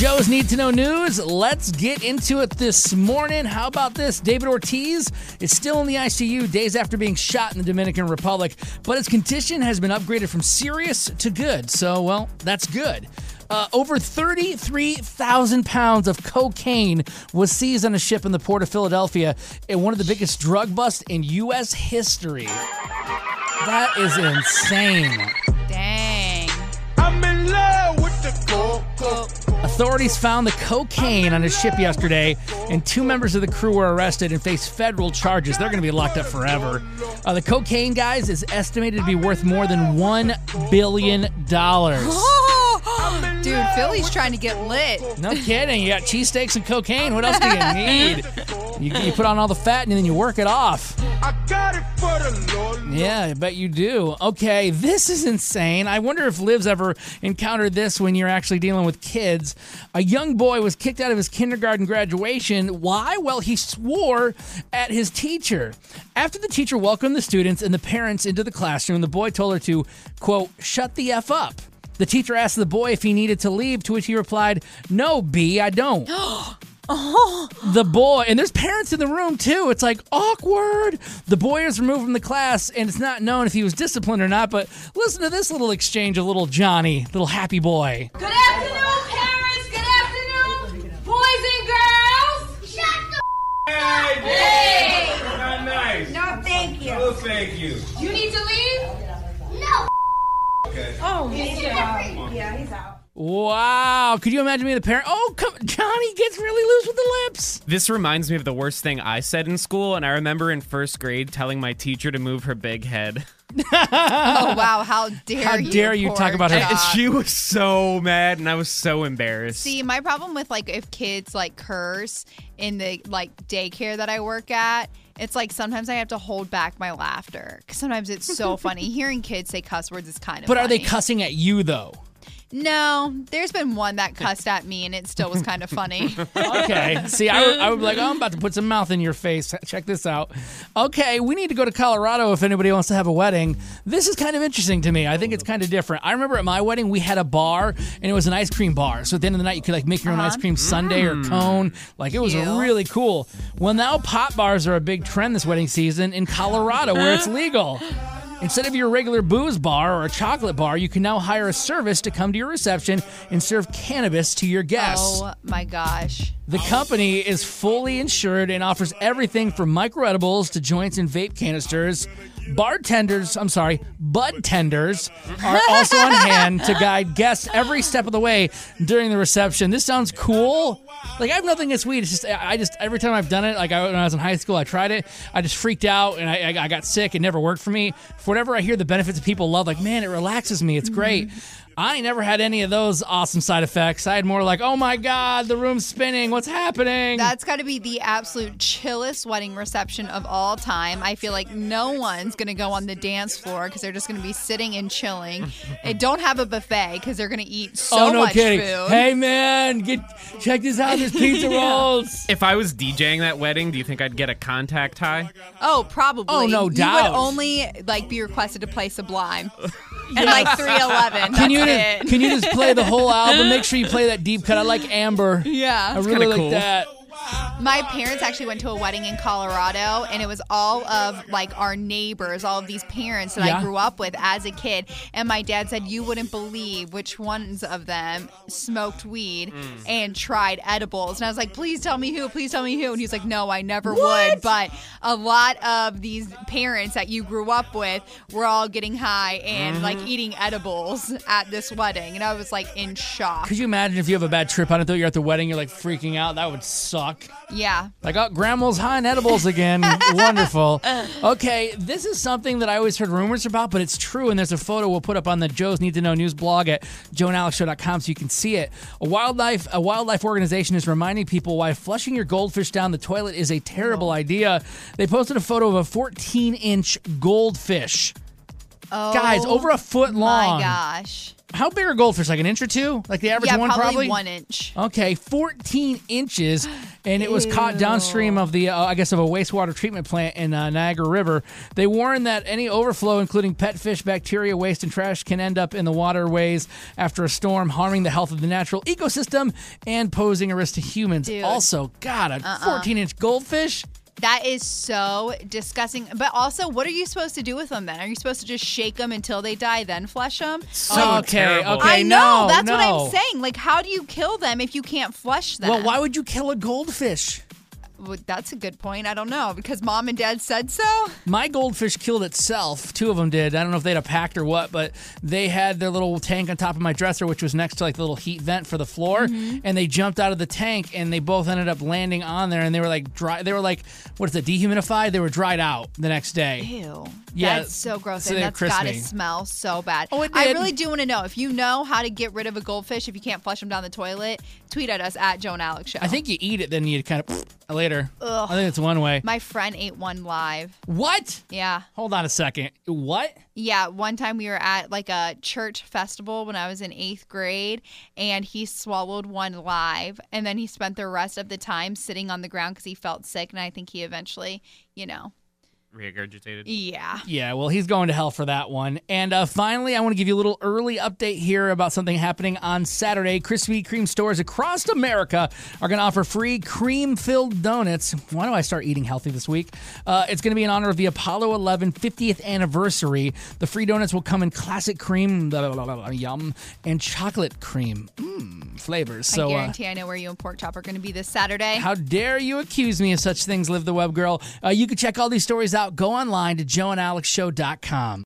Joe's Need to Know News. Let's get into it this morning. How about this? David Ortiz is still in the ICU days after being shot in the Dominican Republic, but his condition has been upgraded from serious to good. So, well, that's good. Over 33,000 pounds of cocaine was seized on a ship in the port of Philadelphia in one of the biggest drug busts in U.S. history. That is insane. Dang. I'm in love with the coke. Authorities found the cocaine on a ship yesterday, and 2 members of the crew were arrested and face federal charges. They're going to be locked up forever. The cocaine, guys, is estimated to be worth more than $1 billion. Dude, Philly's trying to get lit. No kidding. You got cheesesteaks and cocaine. What else do you need? You put on all the fat and then you work it off. I got it for the Lord. Yeah, I bet you do. Okay, this is insane. I wonder if Liv's ever encountered this when you're actually dealing with kids. A young boy was kicked out of his kindergarten graduation. Why? Well, he swore at his teacher. After the teacher welcomed the students and the parents into the classroom, the boy told her to, quote, shut the F up. The teacher asked the boy if he needed to leave, to which he replied, no, B, I don't. The boy, and there's parents in the room too. It's like awkward. The boy is removed from the class, and it's not known if he was disciplined or not. But listen to this little exchange of little Johnny, little happy boy. Good afternoon, parents. Good afternoon, boys and girls. Shut the Hey! Not nice. No, thank you. Oh, thank you. You need to leave? No. Okay. Oh, he's out. Yeah, he's out. Wow. Could you imagine being the parent? Oh, Johnny gets really loose with the lips. This reminds me of the worst thing I said in school, and I remember in first grade telling my teacher to move her big head. Oh, wow. How dare you? How dare you poor talk about her- child. She was so mad, and I was so embarrassed. See, my problem with, like, if kids, like, curse in the, like, daycare that I work at, it's like sometimes I have to hold back my laughter. Because sometimes it's so funny. Hearing kids say cuss words is kind of But funny. are they cussing at you, though? No, there's been one that cussed at me, and it still was kind of funny. Okay. See, I would be like, oh, I'm about to put some mouth in your face. Check this out. Okay, we need to go to Colorado if anybody wants to have a wedding. This is kind of interesting to me. I think it's kind of different. I remember at my wedding, we had a bar, and it was an ice cream bar. So at the end of the night, you could like make your own ice cream sundae or cone. Like, it was Cute. really cool. Well, now pop bars are a big trend this wedding season in Colorado where it's legal. Instead of your regular booze bar or a chocolate bar, you can now hire a service to come to your reception and serve cannabis to your guests. Oh, my gosh. The company is fully insured and offers everything from microedibles to joints and vape canisters. Bud tenders are also on hand to guide guests every step of the way during the reception. This sounds cool. Like, I have nothing against weed. It's just, every time I've done it, like when I was in high school, I tried it. I just freaked out and I got sick. It never worked for me. For whatever I hear the benefits that people love, like, man, it relaxes me. It's great. I ain't never had any of those awesome side effects. I had more like, oh my God, the room's spinning. What's happening? That's got to be the absolute chillest wedding reception of all time. I feel like no one's going to go on the dance floor because they're just going to be sitting and chilling. They don't have a buffet because they're going to eat so much kidding. food. Hey, man, check this out. There's pizza rolls. If I was DJing that wedding, do you think I'd get a contact high? Oh, probably. Oh, no doubt. You would only like be requested to play Sublime. And like 311. Can you just play the whole album? Make sure you play that deep cut. I like Amber. Yeah. I really kinda like cool. that. My parents actually went to a wedding in Colorado, and it was all of like our neighbors, all of these parents that Yeah. I grew up with as a kid. And my dad said, you wouldn't believe which ones of them smoked weed and tried edibles. And I was like, please tell me who, please tell me who. And he's like, no, I never would. But a lot of these parents that you grew up with were all getting high and like eating edibles at this wedding. And I was like in shock. Could you imagine if you have a bad trip on it, though? You're at the wedding, you're like freaking out. That would suck. Yeah. Like, oh, Grandma's high on edibles again. Wonderful. Okay, this is something that I always heard rumors about, but it's true, and there's a photo we'll put up on the Joe's Need to Know News blog at joeandalexshow.com so you can see it. A wildlife organization is reminding people why flushing your goldfish down the toilet is a terrible idea. They posted a photo of a 14-inch goldfish. Oh, Guys, over a foot long. My gosh. How big are goldfish? Like an inch or two? Like the average Yeah, one, probably 1 inch. Okay, 14 inches, and it was caught downstream of the, of a wastewater treatment plant in Niagara River. They warn that any overflow, including pet fish, bacteria, waste, and trash, can end up in the waterways after a storm, harming the health of the natural ecosystem and posing a risk to humans. Dude. Also, God, a 14-inch goldfish? That is so disgusting. But also, what are you supposed to do with them then? Are you supposed to just shake them until they die, then flush them? So terrible. Okay, I know. That's no. what I'm saying. Like, how do you kill them if you can't flush them? Well, why would you kill a goldfish? Well, that's a good point. I don't know. Because mom and dad said so? My goldfish killed itself. Two of them did. I don't know if they had a pact or what, but they had their little tank on top of my dresser, which was next to like the little heat vent for the floor. And they jumped out of the tank and they both ended up landing on there. And they were like dry. They were like, what is it, dehumidified? They were dried out the next day. Ew. Yeah, That's so gross. so And they that's got to crispy. smell so bad. Oh, it I did. really do want to know. If you know how to get rid of a goldfish, if you can't flush them down the toilet, tweet at us at Joe and Alex Show. I think you eat it, then you kind of later. Ugh. I think it's one way. My friend ate one live. What? Yeah. Hold on a second. What? Yeah, one time we were at like a church festival when I was in 8th grade, and he swallowed one live, and then he spent the rest of the time sitting on the ground because he felt sick, and I think he eventually, Regurgitated. yeah. Yeah, well, he's going to hell for that one. And finally, I want to give you a little early update here about something happening on Saturday. Krispy Kreme stores across America are going to offer free cream-filled donuts. Why do I start eating healthy this week? It's going to be in honor of the Apollo 11 50th anniversary. The free donuts will come in classic cream, yum, and chocolate cream flavors. So, I guarantee I know where you and Pork Chop are going to be this Saturday. how dare you accuse me of such things, Live the Web Girl. You can check all these stories out. Go online to joeandalexshow.com.